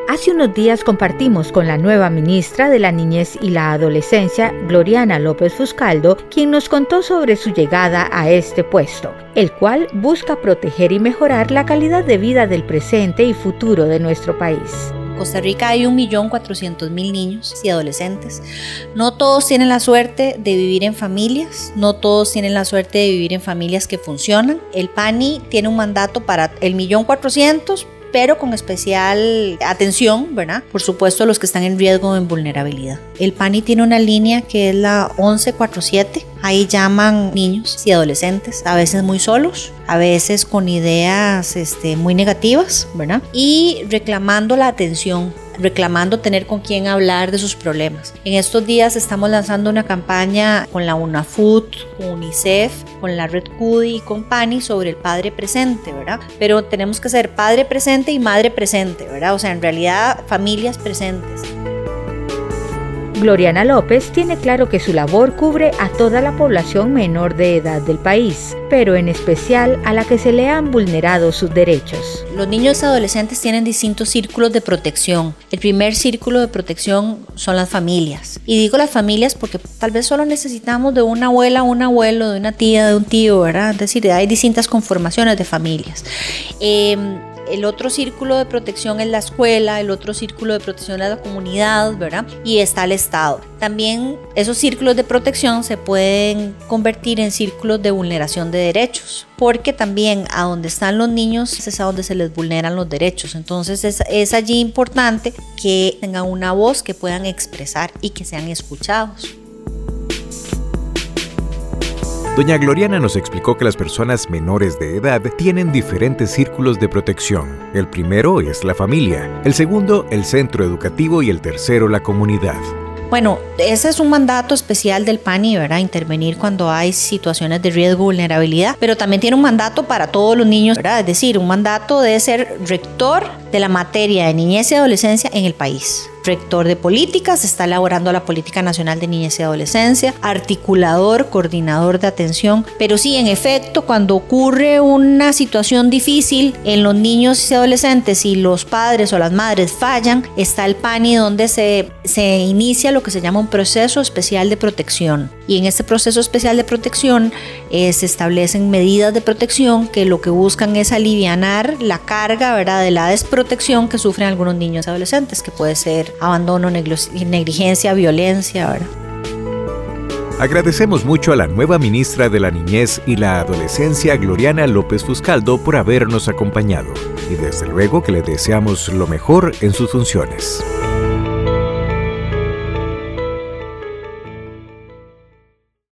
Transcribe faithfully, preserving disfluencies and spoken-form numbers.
Hace unos días compartimos con la nueva ministra de la Niñez y la Adolescencia, Gloriana López Fuscaldo, quien nos contó sobre su llegada a este puesto, el cual busca proteger y mejorar la calidad de vida del presente y futuro de nuestro país. En Costa Rica hay un millón cuatrocientos mil niños y adolescentes. No todos tienen la suerte de vivir en familias, no todos tienen la suerte de vivir en familias que funcionan. El PANI tiene un mandato para el millón cuatrocientos, pero con especial atención, ¿verdad? Por supuesto, los que están en riesgo o en vulnerabilidad. El PANI tiene una línea que es la once cuarenta y siete. Ahí llaman niños y adolescentes, a veces muy solos, a veces con ideas este, muy negativas, ¿verdad? Y reclamando la atención, reclamando tener con quién hablar de sus problemas. En estos días estamos lanzando una campaña con la UNAFUT, con UNICEF, con la Red CUDI y con PANI sobre el padre presente, ¿verdad? Pero tenemos que ser padre presente y madre presente, ¿verdad? O sea, en realidad, familias presentes. Gloriana López tiene claro que su labor cubre a toda la población menor de edad del país, pero en especial a la que se le han vulnerado sus derechos. Los niños y adolescentes tienen distintos círculos de protección. El primer círculo de protección son las familias. Y digo las familias porque tal vez solo necesitamos de una abuela, un abuelo, de una tía, de un tío, ¿verdad? Es decir, hay distintas conformaciones de familias. Eh, El otro círculo de protección es la escuela, el otro círculo de protección es la comunidad, ¿verdad? Y está el Estado. También esos círculos de protección se pueden convertir en círculos de vulneración de derechos, porque también a donde están los niños es a donde se les vulneran los derechos. Entonces es, es allí importante que tengan una voz, que puedan expresar y que sean escuchados. Doña Gloriana nos explicó que las personas menores de edad tienen diferentes círculos de protección. El primero es la familia, el segundo el centro educativo y el tercero la comunidad. Bueno, ese es un mandato especial del PANI, ¿verdad? Intervenir cuando hay situaciones de riesgo o vulnerabilidad, pero también tiene un mandato para todos los niños, ¿verdad? Es decir, un mandato de ser rector de la materia de niñez y adolescencia en el país. Rector de políticas, está elaborando la Política Nacional de Niñez y Adolescencia, articulador, coordinador de atención, pero sí, en efecto, cuando ocurre una situación difícil en los niños y adolescentes y los padres o las madres fallan, está el PANI donde se, se inicia lo que se llama un proceso especial de protección. Y en este proceso especial de protección eh, se establecen medidas de protección que lo que buscan es alivianar la carga, ¿verdad?, de la desprotección que sufren algunos niños y adolescentes, que puede ser abandono, negligencia, violencia, ¿verdad? Agradecemos mucho a la nueva ministra de la Niñez y la Adolescencia, Gloriana López Fuscaldo, por habernos acompañado. Y desde luego que le deseamos lo mejor en sus funciones.